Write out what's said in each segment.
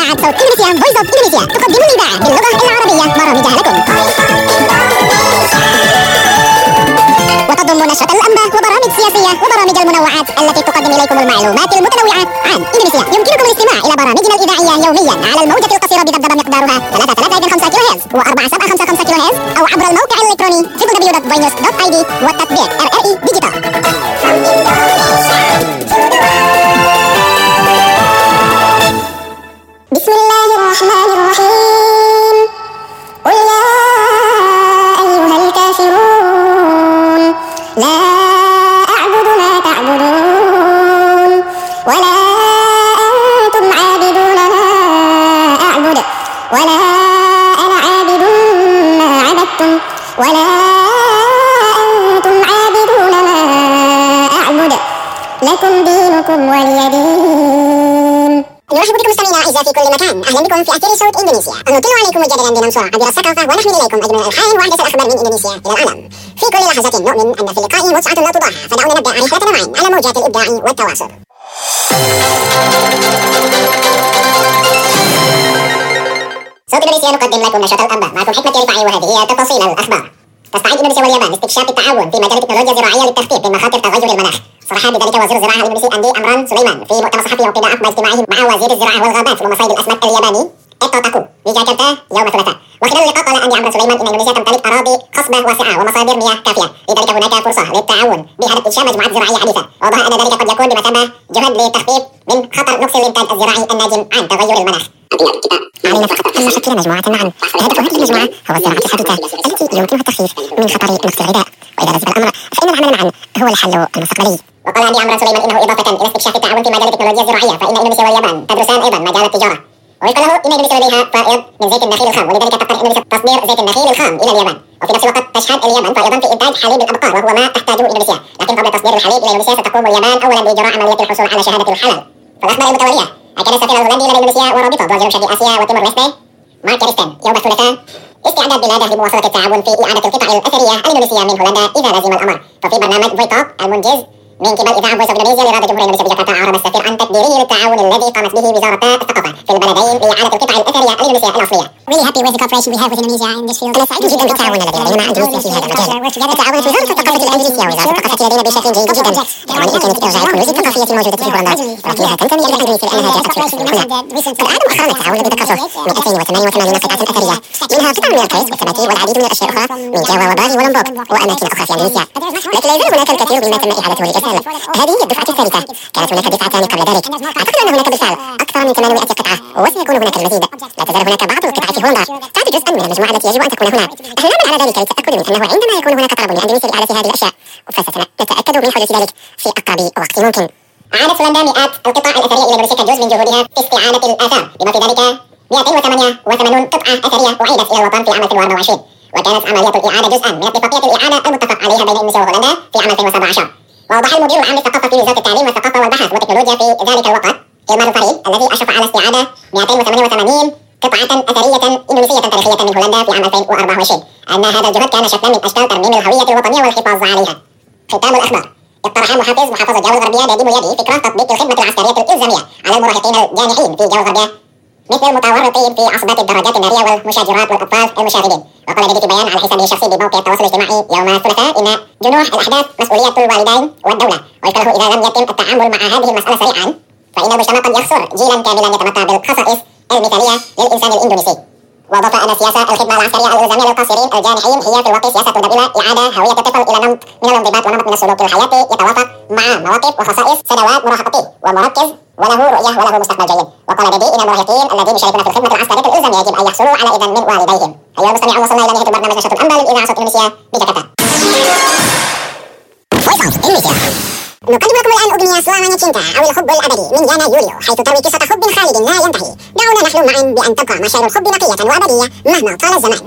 إذاعة صوت إندونيسيا فويس أوف إندونيسيا تقدم الإذاعة باللغة العربية برامجها لكم. وتضم نشرة الأنباء وبرامج سياسية وبرامج المنوعات التي تقدم إليكم المعلومات المتنوعة عن إندونيسيا. يمكنكم الاستماع إلى برامجنا الإذاعية يوميا على الموجة القصيرة بذبذبة مقدارها 3.5 كيلو هرتز و4.755 كيلو هرتز أو عبر الموقع الإلكتروني www.voinews.id والتطبيق RRE ديجيتال. بسم الله الرحمن الرحيم. قل يا أيها الكافرون لا أعبد ما تعبدون ولا أنتم عابدون ما أعبد ولا أنا عابد ما عبدتم ولا أنتم عابدون ما أعبد لكم دينكم ولي دين. نرحب بكم مستمعينا الاعزاء في كل مكان، اهلا بكم في اثير صوت اندونيسيا. نطل عليكم مجددا بنمسو عبر الثقافه ونحمل اليكم اجمل الالحان واحدث الاخبار من اندونيسيا الى العالم. في كل لحظه نؤمن ان في اللقاء متعه لا تضاهى، فدعونا نبدا رحلتنا معا على موجات الابداع والتواصل. صوت اندونيسيا نقدم لكم نشرة الانباء، معكم حكمة رفاعي وهذه هي تفاصيل الاخبار. تستعد اندونيسيا واليابان لاستكشاف التعاون في مجال التكنولوجيا الزراعيه للتخفيف من مخاطر تغير المناخ. صرح بذلك وزير الزراعه الاندونيسي اندي امران سليمان في مؤتمر صحفي وقضاء عقب اجتماعه مع وزير الزراعه والغابات ومصايد الاسماك الياباني إيتو تاكو في جاكرتا يوم الثلاثاء. وخلال اللقاء قال أندي أمران سليمان إن إندونيسيا تمتلك أراضي خصبة واسعة ومصادر مياه كافية، لذلك هناك فرصة للتعاون بهدف إنشاء مجموعات زراعية حديثة. وأوضح أن ذلك قد يكون بمثابة جهد للتخفيف من خطر نقص الإنتاج الزراعي الناجم عن تغير المناخ. علينا فقط أن نشكل مجموعة معا، وهدف هذه المجموعة هو الزراعة الحديثة التي يمكنها التخفيف من خطر نقص الغذاء. وإذا لزم الأمر فإن العمل معا هو الحل المستقبلي. وقال أندي أمران سليمان إنه إضافة إلى استكشاف التعاون في مجال التكنولوجيا الزراعية فإن إندونيسيا واليابان تدرسان أيضا مجال التجارة. ويقال له إن إندونيسيا لديها فائض من زيت النخيل الخام، ولذلك تقترح إندونيسيا تصدير زيت النخيل الخام إلى اليابان. وفي نفس الوقت تشهد اليابان فائضا في إنتاج حليب الأبقار وهو ما تحتاجه إندونيسيا، لكن قبل تصدير الحليب إلى إندونيسيا ستقوم اليابان أولا بإجراء عملية الحصول على شهادة الحلال. فالأخبار المتوالية أكد السفير الهولندي لدى إندونيسيا ورابطة دول جنوب شرق آسيا وتيمور ليستي مارك كريستن يوم الثلاثاء استعداد بلاده لمواصلة التعاون في إعادة القطع الأثرية الإندونيسية من هولندا إذا لزم الأمر. ففي برنامج فويتوك المنجز من قبل إذاعة فويس أوف إندونيسيا لإرادة جمهورية إندونيسيا بجاكرتا أعرب السفير عن تقديره للتعاون الذي قامت به وزارتا الثقافة في البلدين لإعادة القطع الأثرية الإندونيسية الأصلية. Really happy with the cooperation we have with Indonesia in this field. أنا سعيد جدا بالتعاون الذي لدينا مع إندونيسيا في هذا المجال. التعاون في وزارة الثقافة الإندونيسية ووزارة الثقافة لدينا بشكل جيد جدا. يعني إمكانية إرجاع الكنوز الثقافية الموجودة في هولندا ولكنها تنتمي إلى إندونيسيا لأنها جاءت في أكثر من هنا. قد أعاد مؤخرا التعاون الذي ذكرته 288 قطعة أثرية، منها قطع من الكيس والتماثيل والعديد من الأشياء الأخرى من جاوا وبالي ولومبوك وأماكن أخرى في إندونيسيا. لكن لا يزال هناك الكثير مما تم إعادته للإرسال. هذه هي الدفعة الثالثة، كانت هناك دفعتان قبل ذلك. أعتقد أن هناك بالفعل أكثر من 800 قطعة وسيكون هناك المزيد. لا تزال هناك بعض القطع في هولندا تعد جزءا من المجموعة التي يجب أن تكون هنا. نحن نعمل على ذلك للتأكد من أنه عندما يكون هناك طلب لإندونيسيا لإعادة هذه الأشياء فسنتأكد من حدوث ذلك في أقرب وقت ممكن. أعادت هولندا مئات القطع الأثرية إلى إندونيسيا كجزء من جهودها في استعادة الآثار، بما في ذلك 288 قطعة أثرية أعيدت إلى الوطن في عام 2024. وكانت عملية الإعادة جزءا من اتفاقية الإعادة المتفق عليها بين إندونيسيا وهولندا في عام 2017. وأوضح المدير العام للثقافة في وزارة التعليم والثقافة والبحث والتكنولوجيا في ذلك الوقت إلمار فريد الذي أشرف على استعادة 288 قطعة أثرية إندونيسية تاريخية من هولندا في عام 2024 أن هذا الجهد كان شكلا من أشكال ترميم الهوية الوطنية والحفاظ عليها. ختام الأخبار. اقترح محافظة جاوة الغربية نادي ميادي فكرة تطبيق الخدمة العسكرية الإلزامية على المراهقين الجانحين في جاوة الغربية مثل المتورطين في عصبات الدراجات النارية والمشاجرات والأطفال المشاغبين. وقال ذلك في بيان على حسابه الشخصي بموقع التواصل الاجتماعي يوم الثلاثاء إن جنوح الأحداث مسؤولية الوالدين والدولة، ويقال له إذا لم يتم التعامل مع هذه المسألة سريعا فإن المجتمع قد يخسر جيلا كاملا يتمتع بالخصائص المثالية للإنسان الإندونيسي. وأضاف أن سياسة الخدمة العسكرية الإلزامية للقاصرين الجانحين هي في الواقع سياسة تدعو إلى إعادة هوية الطفل إلى نمط من الانضباط ونمط من السلوك الحياتي يتوافق مع مواقف وخصائص سنوات مراهقته ومركز وله رؤية وله مستقبل جيد. وقال ديدي إن المراهقين الذين يشاركون في الخدمة العسكرية الإلزامية يجب أن يحصلوا على إذن من والديهم. أيها المستمعون، وصلنا إلى نهاية برنامج نشرة الأنباء للإذاعة صوت إندونيسيا بجاكرتا. نقدم لكم الآن أغنية سلامانيا تشينتا أو الحب الأبدي من يانا يوليو، حيث تروي قصة حب خالد لا ينتهي. دعونا نحلم معا بأن تبقى مشاعر الحب نقية وأبدية مهما طال الزمان.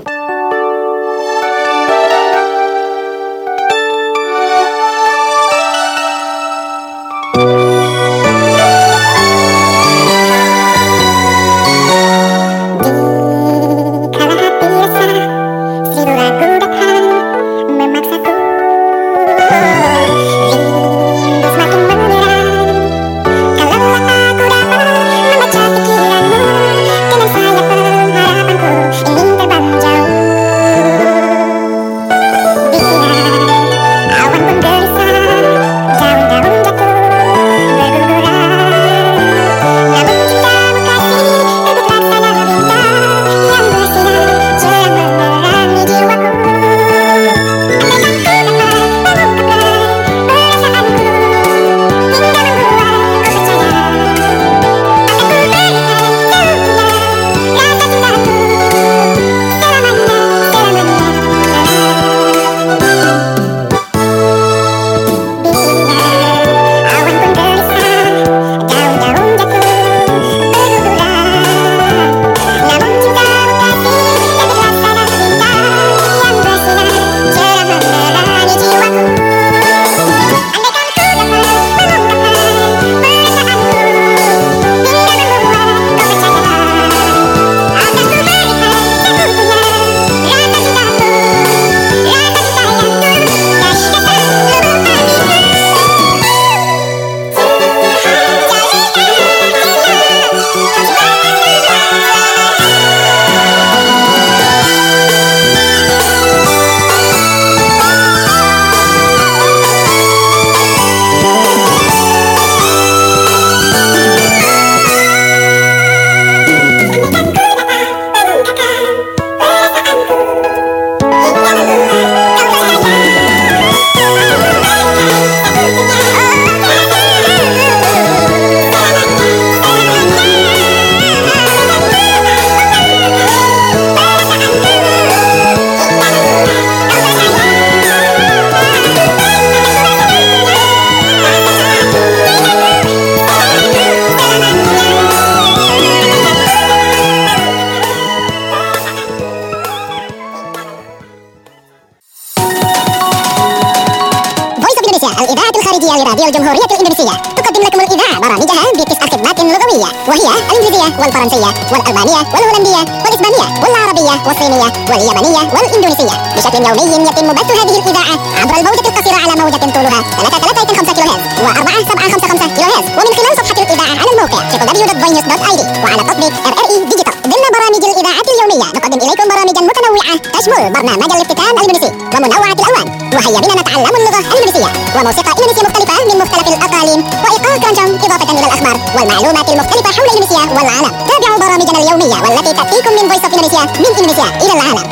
الجمهورية الإندونيسية تقدم لكم الإذاعة برامجها بتسع خدمات لغوية، وهي الإنجليزية والفرنسية والألمانية والهولندية والإسبانية والعربية والصينية واليابانية والإندونيسية. بشكل يومي يتم بث هذه الإذاعة عبر الموجة القصيرة على موجة طولها 3.5 كيلو هرتز و4.755 كيلو هرتز، ومن خلال صفحة الإذاعة على الموقع www.voinews.id، وعلى تطبيق RRI ديجيتال. ضمن برامج الإذاعة اليومية نقدم إليكم برامجا متنوعة تشمل برنامج الافتتان الإندونيسي ومنوعة الألوان، وهيا بنا نتعلم اللغة الإندونيسية، وموسيقى إندونيسية مختلفة من مختلف الأقاليم، وإيقاع كرانشام، إضافة إلى الأخبار والمعلومات المختلفة حول إندونيسيا والعالم. تابعوا برامجنا اليومية والتي تأتيكم من فويس أوف إندونيسيا، من إندونيسيا إلى العالم.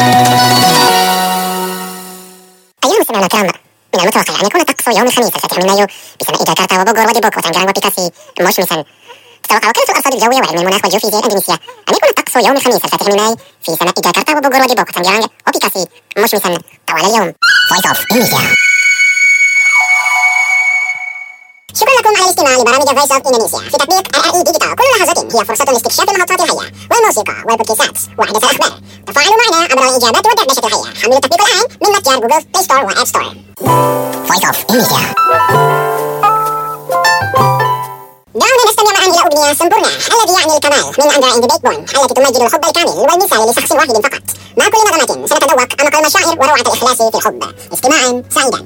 أيها المستمعون الكرام، من المتوقع أن يكون طقس يوم الخميس الفاتح من مايو بسماء جاكرتا وبوغور وديبوك وتنجران وبيكاسي مشمسا. تتوقع وكالة الأرصاد الجوية وعلم المناخ والجيوفيزياء الإندونيسية أن يكون الطقس يوم الخميس الفاتح من ماي في سماء جاكرتا وبوغور وديبوك وتنجران وبيكاسي مشمسا طوال اليوم. فويس أوف إندونيسيا. شكرا لكم على الاستماع لبرامج فويس اوف اندونيسيا في تطبيق RRI ديجيتال. كل لحظة هي فرصة لاستكشاف المحطات الحية والموسيقى والبودكاستات وأحدث الأخبار. تفاعلوا معنا عبر الإجابات والدردشة الحية. حملوا التطبيق الآن من متجر جوجل بلاي ستور وآب ستور. فويس اوف اندونيسيا. دعونا نستمع معا إلى أغنية سمبورنا الذي يعني الكمال من أندرا إند بيك بون، التي تمجد الحب الكامل والمثالي لشخص واحد فقط. مع كل نغمة سنتذوق أعمق المشاعر وروعة الإخلاص في الحب. استماعا سعيدا.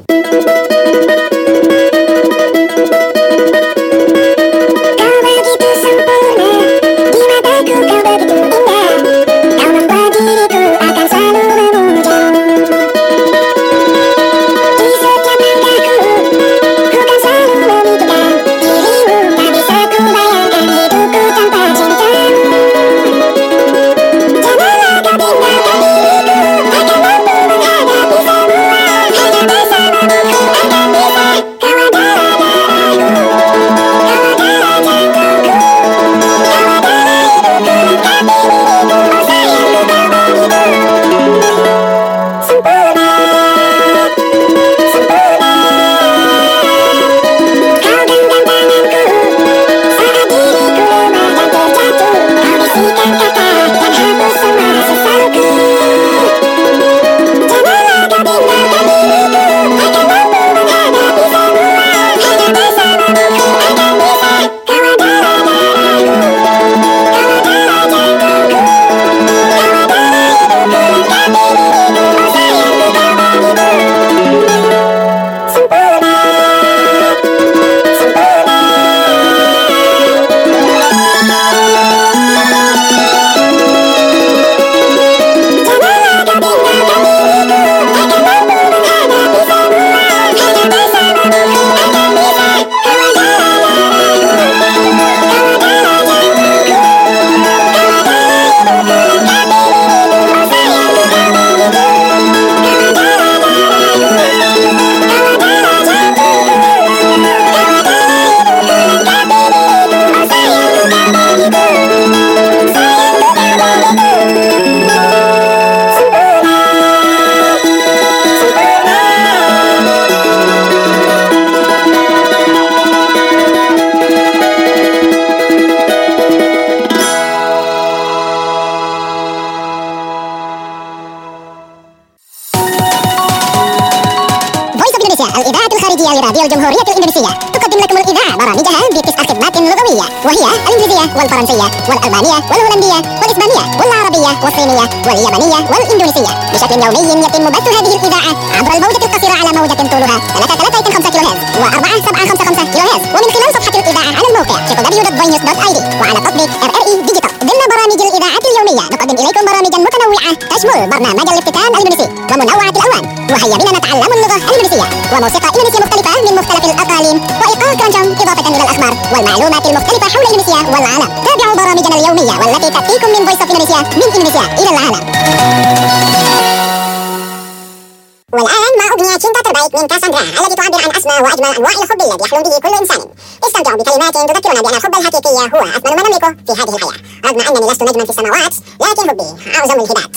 الإذاعة الخارجية لراديو الجمهورية الإندونيسية تقدم لكم الإذاعة برامجها بتسع خدمات لغوية، وهي الإنجليزية والفرنسية والألمانية والهولندية والإسبانية والعربية والصينية واليابانية والإندونيسية. بشكل يومي يتم بث هذه الإذاعة عبر الموجة القصيرة على موجة طولها 3.5 كيلو هرتز و4.755 كيلو هرتز، ومن خلال صفحة الإذاعة على الموقع www.voinews.id، وعلى تطبيق RRI ديجيتال. ضمن برامج الإذاعة اليومية نقدم إليكم برامجا متنوعة تشمل برنامج الافتتان الإندونيسي ومنوعة الألوان، وهيا بنا نتعلم اللغة الإندونيسية، وموسيقى إندونيسية مختلفة من مختلف الأقاليم، وإيقاع كرانشام، إضافة إلى الأخبار والمعلومات المختلفة حول إندونيسيا والعالم. تابعوا برامجنا اليومية والتي تأتيكم من فويس أوف إندونيسيا، من إندونيسيا إلى العالم. والآن مع أغنية شينتا تربايت من كاساندرا التي تعبر عن أسمى وأجمل أنواع الحب الذي يحلم به كل إنسان. استمتعوا بكلمات تذكرنا بأن الحب الحقيقي هو أثمن ما نملكه في هذه الحياة. رغم أنني لست نجما في السماوات، لكن حبي أعظم الهبات.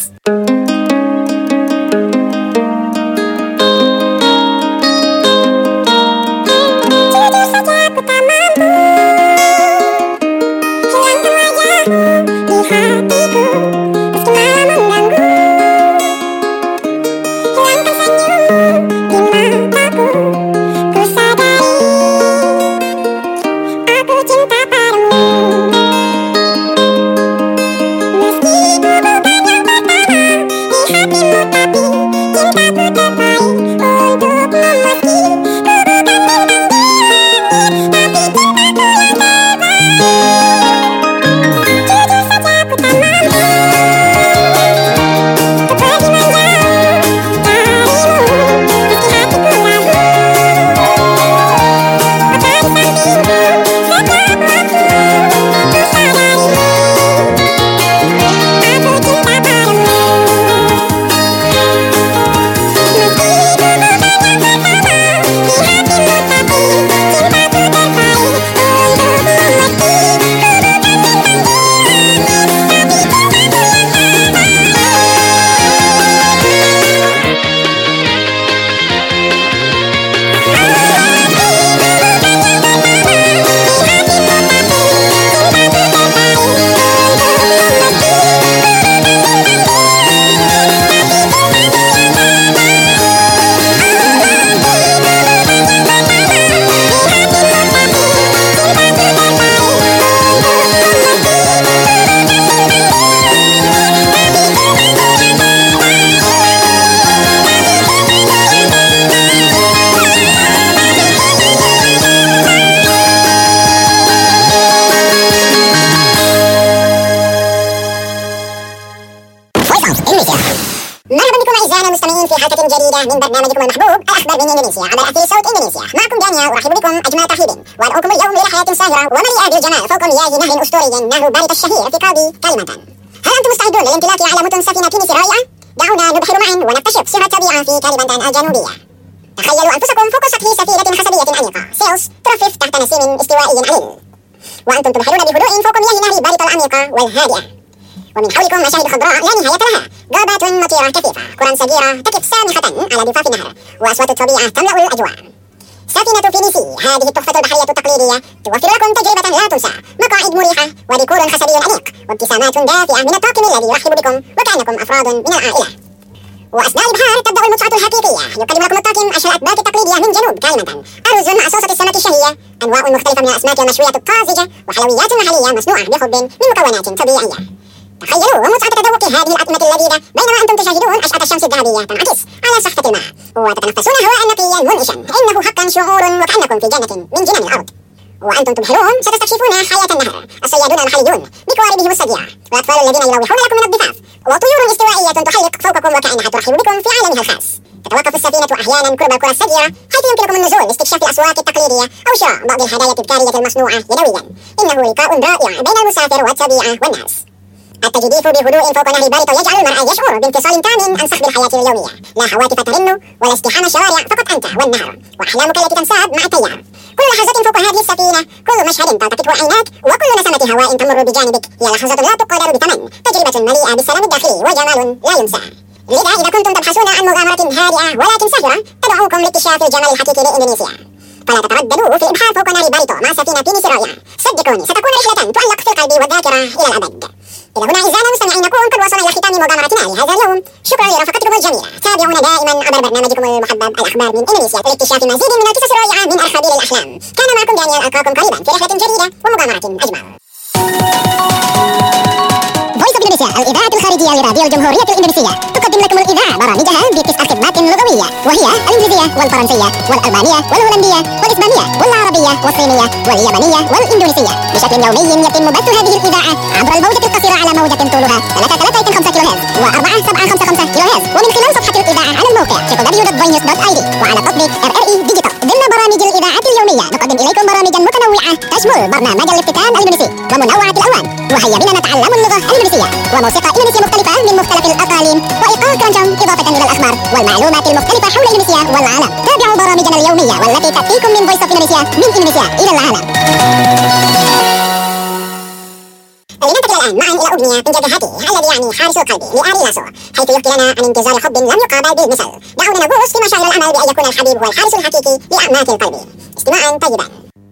جديدة من برنامجكم المحبوب الأخبار من إندونيسيا عبر أثير صوت إندونيسيا. معكم دانيا، أرحب بكم أجمل ترحيب وأدعوكم اليوم إلى حياة ساهرة ومليئة بالجمال فوق مياه نهر أسطوري له بارت الشهير في قاضي كاليمانتان. هل أنتم مستعدون للانطلاق على متن سفينة بينيس رائعة؟ دعونا نبحر معا ونكتشف سر الطبيعة في كاليمانتان الجنوبية. تخيلوا أنفسكم فوق سطح سفينة حسبية أنيقة سيلز ترفرف تحت نسيم استوائي عليل، وأنتم تبحرون بهدوء فوق مياه نهر بارت العميقة والهادئة، ومن حولكم مشاهد خضراء لا نهاية لها، غابات مطيرة كثيفة، قرى صغيرة تقف سامحة على ضفاف النهر، وأصوات الطبيعة تملأ الأجواء. سفينة فينيسي، هذه التحفة البحرية التقليدية، توفر لكم تجربة لا تنسى، مقاعد مريحة وديكور حسبي أنيق، وابتسامات دافئة من الطاقم الذي يرحب بكم وكأنكم أفراد من العائلة. وأثناء البحار تبدأ المتعة الحقيقية، يقدم لكم الطاقم أشهى الأطباق التقليدية من جنوب كاليمانتان، أرز مع صوصة السمك الشهية، أنواع مختلفة من الأسماك المشوية الطازجة، وحلويات محلية مصنوعة بحب من مكونات طبيعية. تخيلوا متعة تذوق هذه الأطعمة اللذيذة بينما أنتم تشاهدون أشعة الشمس الذهبية تنعكس على سطح الماء وتتنفسون هواء نقيا منعشا، إنه حقا شعور وكأنكم في جنة من جنان الأرض. وأنتم تبحرون ستستكشفون حياة النهر، الصيادون المحليون بقواربهم الصغيرة، والأطفال الذين يروحون لكم من الضفاف، وطيور استوائية تحلق فوقكم وكأنها ترحب بكم في عالمها الخاص. تتوقف السفينة أحيانا قرب القرى الصغيرة حيث يمكنكم النزول لاستكشاف الأسواق التقليدية أو شراء بعض الهدايا التذكارية المصنوعة يدويا. إنه لقاء رائع بين المسافر والطبيعة والناس. التجديف بهدوء فوق نهر باريتو يجعل المرء يشعر بانفصال تام عن صخب الحياة اليومية، لا هواتف ترن ولا ازدحام الشوارع، فقط أنت والنهر وأحلامك التي تنساب مع التيار. كل لحظة فوق هذه السفينة، كل مشهد تلتقطه عيناك، وكل نسمة هواء تمر بجانبك هي لحظة لا تقدر بثمن، تجربة مليئة بالسلام الداخلي وجمال لا ينسى. لذا إذا كنتم تبحثون عن مغامرة هادئة ولكن ساهرة، تدعوكم لاكتشاف الجمال الحقيقي لإندونيسيا. فلا تترددوا في الإبحار فوق نهر باريتو مع سفينة بينيس رائعة، صدقوني ستكون رحلة تعلق في القلب والذاكرة إلى الأبد. إلى هنا أعزائنا المستمعين نكون قد وصلنا إلى ختام مغامرتنا لهذا اليوم. شكرا لرفقتكم الجميلة، تابعونا دائما عبر برنامجكم المحبب الأخبار من إندونيسيا لاكتشاف مزيد من القصص الرائعة من أرخبيل الأحلام. كان معكم دانيال، ألقاكم قريبا في رحلة جديدة ومغامرة أجمل. فويس أوف إندونيسيا، الإذاعة الخارجية لراديو الجمهورية الإندونيسية، تقدم لكم الإذاعة برامجها ب9 خدمات لغوية، وهي الإنجليزية والفرنسية والألمانية والهولندية والإسبانية والعربية والصينية واليابانية والإندونيسية. بشكل يومي يتم بث هذه الإذاعة عبر الموجة القصيرة على موجة طولها 3.5 كيلو هرتز و4.755 كيلو هرتز، ومن خلال صفحة الإذاعة على الموقع www.voinews.id وعلى تطبيق RRE ديجيتال. ضمن برامج الإذاعة اليومية نقدم إليكم برامجا متنوعة تشمل برنامج الافتتان الإندونيسي ومنوعة الألوان، وهيا بنا نتعلم اللغة الإندونيسية، وموسيقى إندونيسية مختلفة من مختلف الأقاليم، وإيقاع كرنجام إضافة إلى الأخبار والمعلومات المختلفة حول إندونيسيا والعالم. تابعوا برامجنا اليومية والتي تأتيكم من فويس أوف إندونيسيا من إندونيسيا إلى العالم. لننتقل الآن معا إلى أغنية من جدهته الذي يعني حارس القلب لآري لاسو، حيث يحكي لنا عن انتظار حب لم يقابل بالمثل. دعونا نغوص في مشاعر الأمل بأن يكون الحبيب هو الحارس الحقيقي لأعماق القلب. استماعا طيبا.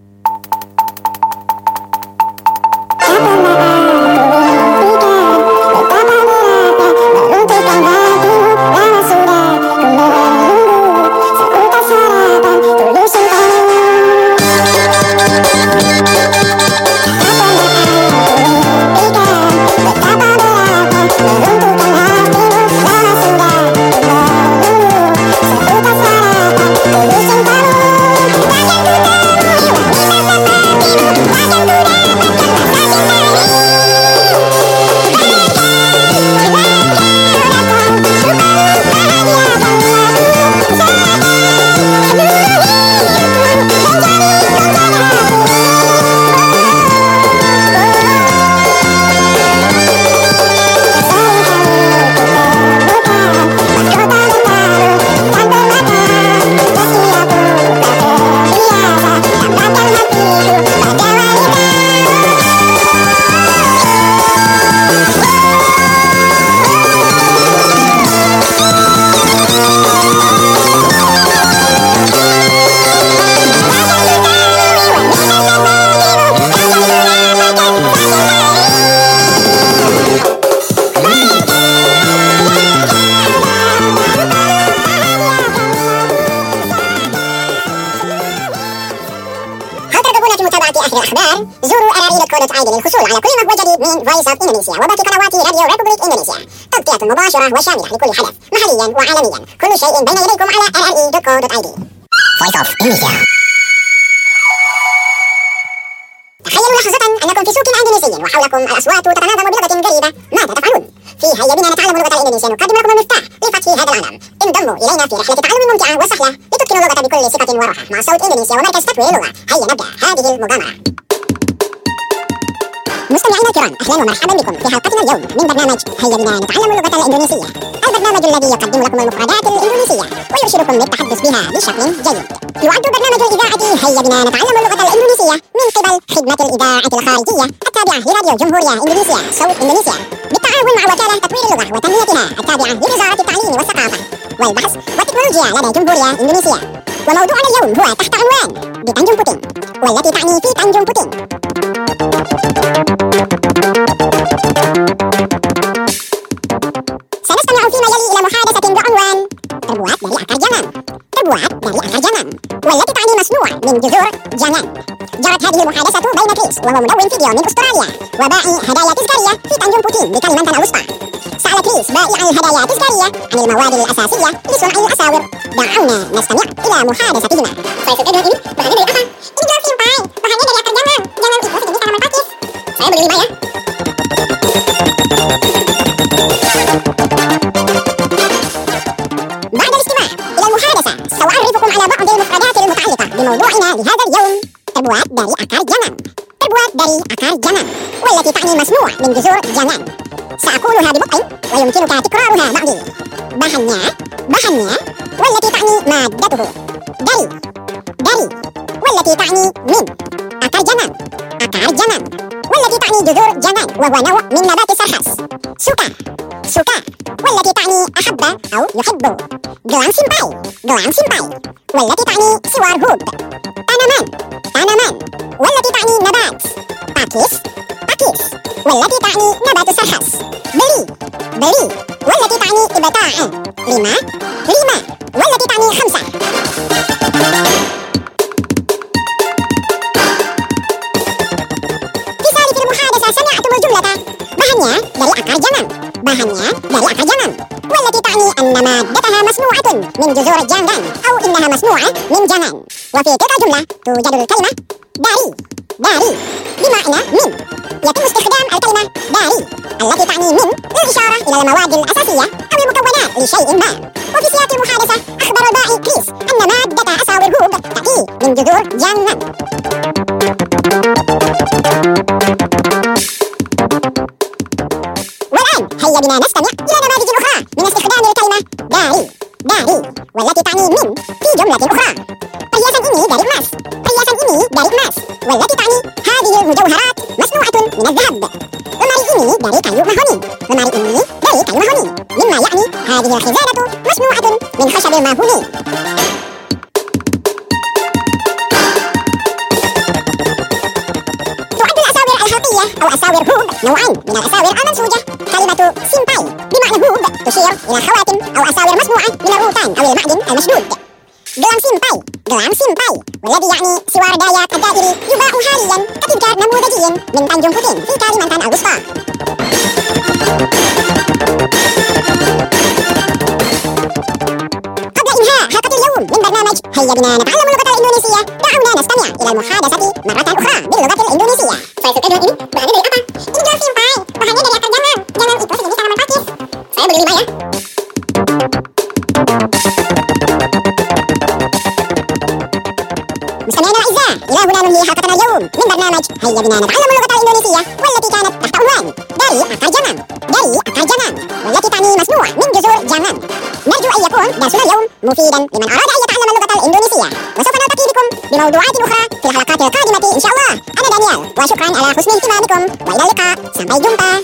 الأخبار زوروا RRE.co.id للحصول على كل ما هو جديد من فويس أوف إندونيسيا وباقي قنوات راديو ريبوبليك إندونيسيا. تغطية مباشرة وشاملة لكل حدث محليا وعالميا، كل شيء بين يديكم على RRE.co.id. فويس أوف إندونيسيا. تخيلوا لحظة أنكم في سوق إندونيسي وحولكم الأصوات تتناغم بلغة غريبة، ماذا تفعلون؟ في هيا بنا نتعلم اللغة الإندونيسية نقدم لكم المفتاح لفتح هذا العالم. انضموا إلينا في رحلة تعلم ممتعة وسهلة لتتقنوا اللغة بكل ثقة وراحة مع صوت إندونيسيا ومركز تطوير اللغة. هيا نبدأ هذه المغامرة. مستمعينا الكرام، أهلا ومرحبا بكم في حلقتنا اليوم من برنامج هيا بنا نتعلم اللغة الإندونيسية، البرنامج الذي يقدم لكم المفردات الإندونيسية ويرشدكم للتحدث بها بشكل جيد. يعد برنامج الإذاعة هيا بنا نتعلم اللغة الإندونيسية من قبل خدمة الإذاعة الخارجية التابعة لراديو جمهورية إندونيسيا صوت إندونيسيا بالتعاون مع وكالة تطوير اللغة وتنميتها التابعة لوزارة التعليم والثقافة والبحث والتكنولوجيا لدى جمهورية إندونيسيا. وموضوعنا اليوم هو تحت عنوان بتنجم بوتين، والتي تعني في تنجم بوتين. سنستمع فيما يلي إلى محادثة بعنوان تربوات داري أكار جنان. تربوات داري أكار جنان والتي تعني مصنوع من جذور جنان. جرت هذه المحادثة بين كريس وهو مدون فيديو من أستراليا وبائع هدايا تذكارية في تنجم بوتين بكلمة وسطى. سأل كريس بائع الهدايا التذكارية عن المواد الأساسية لصنع الأساور. دعونا نستمع إلى محادثتهما. بعد الاستماع إلى المحادثة سأعرفكم على بعض المفردات المتعلقة بموضوعنا لهذا اليوم. تربوات داري أكار جنان. تربوات داري أكار جنان والتي تعني مصنوع من جذور جنان. سأقولها ببطء ويمكنك تكرارها بعدي. بحنيا بحنيا والتي تعني مادته. داري داري والتي تعني من. أكار جنان أكار جنان والتي تعني جذور جنان وهو نوع من نبات السرحس. سوكا سوكا والتي تعني أحب أو يحب. جلان سيمباي جلان سيمباي والتي تعني سوار هوب. تانمان تانمان والتي تعني نبات. باكيس باكيس والتي تعني نبات السرحس. بري بري والتي تعني إبتاع. ريما ريما والتي تعني خمسة. في ثالث المحادثة سمعتم الجملة بهنيا داري أكار جنان. بهنيا داري أكار جنان والتي تعني أن مادتها مصنوعة من جذور الجنان أو إنها مصنوعة من جنان. وفي تلك الجملة توجد الكلمة داري داري بمعنى من. يتم استخدام الكلمة داري التي تعني من للإشارة إلى المواد الأساسية أو المكونات لشيء ما. وفي سياق المحادثة أخبر البائع كريس أن مادة أساور هوب تأتي من جذور جنان. والآن هيا بنا نستمع إلى نماذج أخرى من استخدام الكلمة داري داري والتي تعني من في جملة أخرى. قياسا إني داري ماس. قياسا إني داري ماس والتي تعني هذه المجوهرات مصنوعة من الذهب. وماري إني داري كايو ماهوني. وماري إني داري كايو ماهوني مما يعني هذه الخزانة مصنوعة من خشب ماهوني. تعد الأساور الحلقية أو أساور هوب نوعان من الأساور المنسوجة. كلمة سيمباي بمعنى هوب تشير إلى خواتم أو أساور مصنوعة من الروتان أو المعدن المشدود. جلام سيمباي جلام سيمباي والذي يعني سوار داياك الدائري يباع حاليا كتذكار نموذجي من تنجم بوتين في كلمة الوسطى. قبل إنهاء حلقة اليوم من برنامج هيا بنا نتعلم اللغة الإندونيسية دعونا نستمع إلى المحادثة مرة أخرى باللغة الإندونيسية. مستمعينا الأعزاء، إلى هنا ننهي حلقتنا اليوم من برنامج هيا بنا نتعلم اللغة الإندونيسية والتي كانت تحت عنوان داري أكار جنان. داري أكار جنان والتي تعني مصنوع من جذور جنان. نرجو أن يكون درسنا اليوم مفيدا لمن أراد أن يتعلم اللغة الإندونيسية، وسوف نلتقي بكم بموضوعات أخرى في الحلقات القادمة إن شاء الله. أنا دانيال وشكرا على حسن اهتمامكم وإلى اللقاء. سامباي جومبا.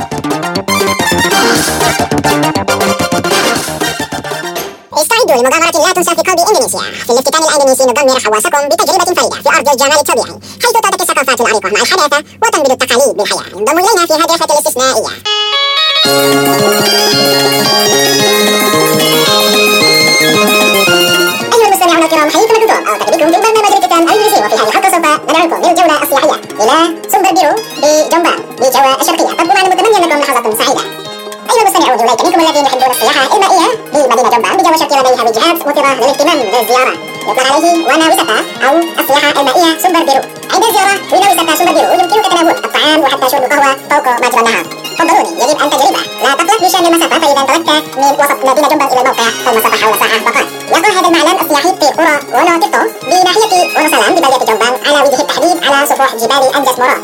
استعدوا لمغامرة لا تنسى في قلب إندونيسيا. في الافتتان الإندونيسي ندمر حواسكم بتجربة فريدة في أرض الجمال الطبيعي، حيث تضاف الثقافات العريقة مع الحداثة وتنبذ التقاليد بالحياة. انضموا إلينا في هذه الرحلة الاستثنائية. أيها المستمعون الكرام، حييكم الكتب أو تقديمكم في برنامج الافتتان الإندونيسي. وفي هذه الحلقة سوف ندعوكم للجولة السياحية إلى سومبربيرو بجومبان بجوا الشرقية. تبقوا معنا متمنيا لكم لحظة سعيدة. أيها المستمعون، إليك منكم الذين يحبون السياحة المائية بمدينة جومبان بجوا الشرقية لديها وجهات مثيرة للاهتمام للزيارة يطلق عليه وناوستا أو السياحة المائية سومبربيرو. عند الزيارة لناوستا سومبربيرو يمكنك تناول الطعام وحتى شرب القهوة فوق مجرى النهر. فضلوني يجب أن تجربه. لا تقلق بشأن المسافة، فإذا انطلقت من وسط مدينة جنبا إلى الموقع فالمسافة حول ساعة فقط. يقع هذا المعلم السياحي في قرى ونوتيتو بناحية ونسلام ببلدة جنبان على وجه التحديد على سطوح جبال أنجس مورات.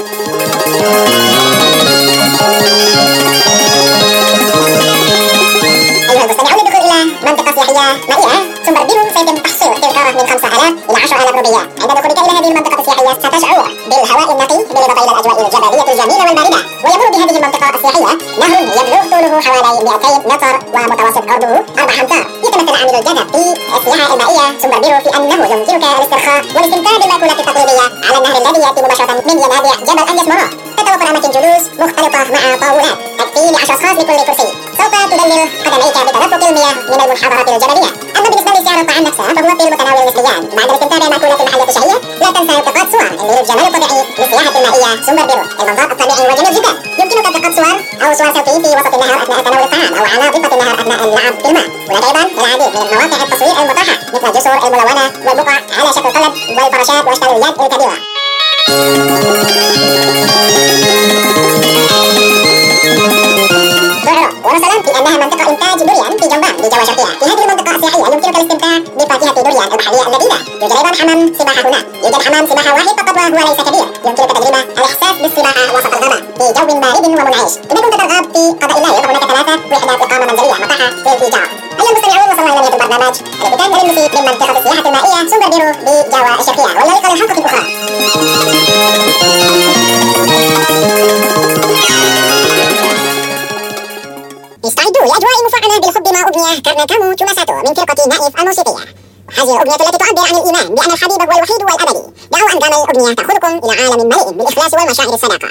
أيها المستمعون، الدخول إلى منطقة سياحية مائية سومبربيرو سيتم تحصيل تذكرة من 5000 إلى 10000 روبيات. عند دخولك إلى هذه المنطقة السياحية ستشعر بالهواء النقي بالإضافة إلى الأجواء الجبلية الجميلة والباردة. ويمر بهذه المنطقة السياحية نهر يبلغ طوله حوالي 200 متر ومتوسط عرضه 4 أمتار. يتمثل عامل الجذب في السياحة المائية سومبربيرو في أنه يمكنك الاسترخاء والاستمتاع بالمأكولات التقليدية على النهر الذي يأتي مباشرة من ينابيع جبل أنجس مورات. تتوفر أماكن جلوس مختلطة مع طاولات تكفي ل10 أشخاص لكل كرسي. سوف تدلل قدميك بتدفق المياه من المنحدرات الجبلية. أما بالنسبة لسعر الطعام نفسه فهو في المتناول نسبيا. بعد الاستمتاع بالمأكولات المحلية الشهية لا تنسى التقاط صور للجمال الطبيعي للسياحة المائية سومبربيرو. المنظر الطبيعي وجميل جدا. يمكنك التقاط صور أو صور سيلفي في وسط النهر أثناء تناول الطعام أو على ضفة النهر أثناء اللعب في الماء. هناك أيضا العديد من مواقع التصوير المتاحة مثل الجسر الملونة والبقع على شكل قلب والفراشات وأشكال اليد الكبيرة. ونسلام في أنها منطقة إنتاج دوريان في جنبان بجوا شرقية. في هذه المنطقة السياحية يمكنك الاستمتاع بفاكهة دوريان البحرية اللذيذة. يوجد أيضا حمام سباحة هناك. يوجد حمام سباحة واحد فقط وهو ليس كبير. يمكنك تجربة الإحساس بالسباحة وسط الغابة في جو بارد ومنعش. إذا كنت ترغب في قضاء الليل فهناك 3 وحدات إقامة منزلية متاحة في الإيجار. أيها المستمعون، وصلنا إلى نهاية البرنامج الذي كان يرمز من منطقة السياحة المائية سومبربيرو بجوا الشرقية. والى اللقاء لحلقة أخرى. استعدوا لأجواء مفعمة بالحب مع أغنية كارناكامو توماساتو من فرقة نائف الموسيقية. هذه الأغنية التي تعبر عن الإيمان بأن الحبيب هو الوحيد والأبدي. دعوا أنغام الأغنية تأخذكم إلى عالم مليء بالإخلاص والمشاعر الصداقة.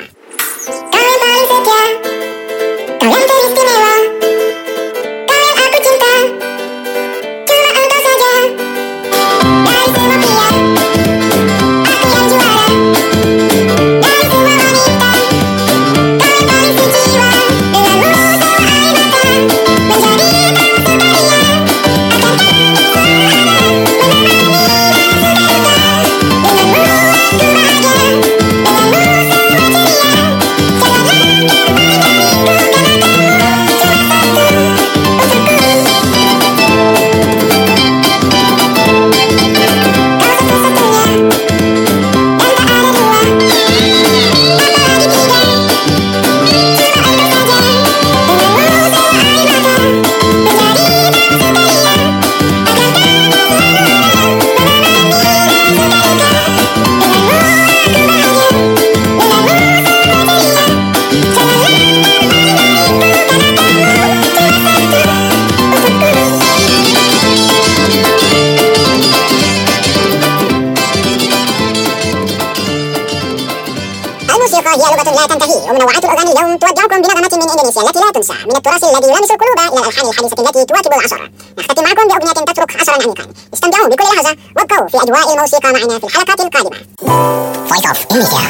هي لغة لا تنتهي، ومنوعات الأغاني اليوم تودعكم بنغمة من إندونيسيا التي لا تنسى، من التراث الذي يلامس القلوب إلى الألحان الحديثة التي تواكب العصر. نختتم معكم بأغنية تترك أثرا عميقا. استمتعوا بكل لحظة وابقوا في أجواء الموسيقى معنا في الحلقات القادمة. Voice of Indonesia.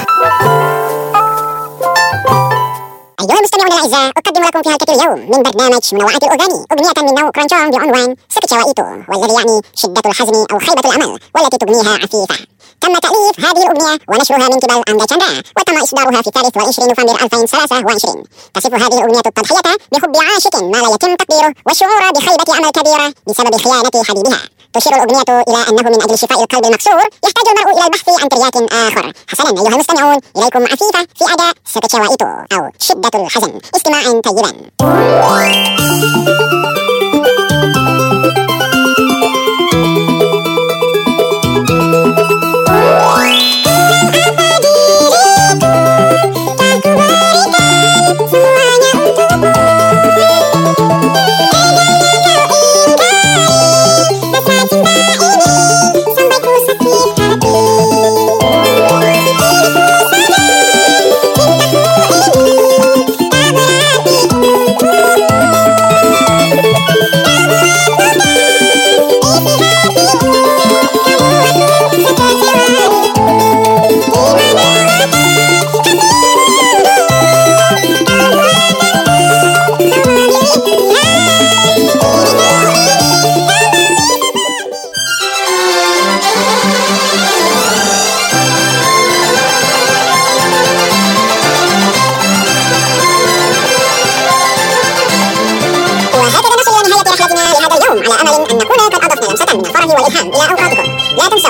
أيها المستمعون الأعزاء، أقدم لكم في حلقة اليوم من برنامج منوعات الأغاني أغنية من نوع كرانشون بعنوان سكتشاوا إيتو، والذي يعني شدة الحزن أو خيبة الأمل، والتي تغنيها عفيفة. تم تأليف هذه الأغنية ونشرها من قبل أندا تشاندرا، وتم إصدارها في 23 نوفمبر 2023. تصف هذه الأغنية التضحية بحب عاشق ما لا يتم تقديره والشعور بخيبة أمل كبيرة بسبب خيانة حبيبها. تشير الأغنية إلى أنه من أجل شفاء القلب المكسور يحتاج المرء إلى البحث عن ترياق آخر. حسنا أيها المستمعون، إليكم عفيفة في أداء سكتشاوا إيتو أو شدة الحزن. استماعا طيبا.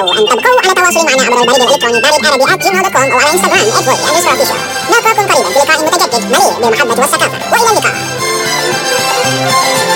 تنسوا أن تبقوا على تواصل معنا عبر البريد الإلكتروني baribarabi@gmail.com أو على انستغرام @volley_official. نلقاكم قريبا في لقاء متجدد مليء بالمحبة والثقافة، وإلى اللقاء.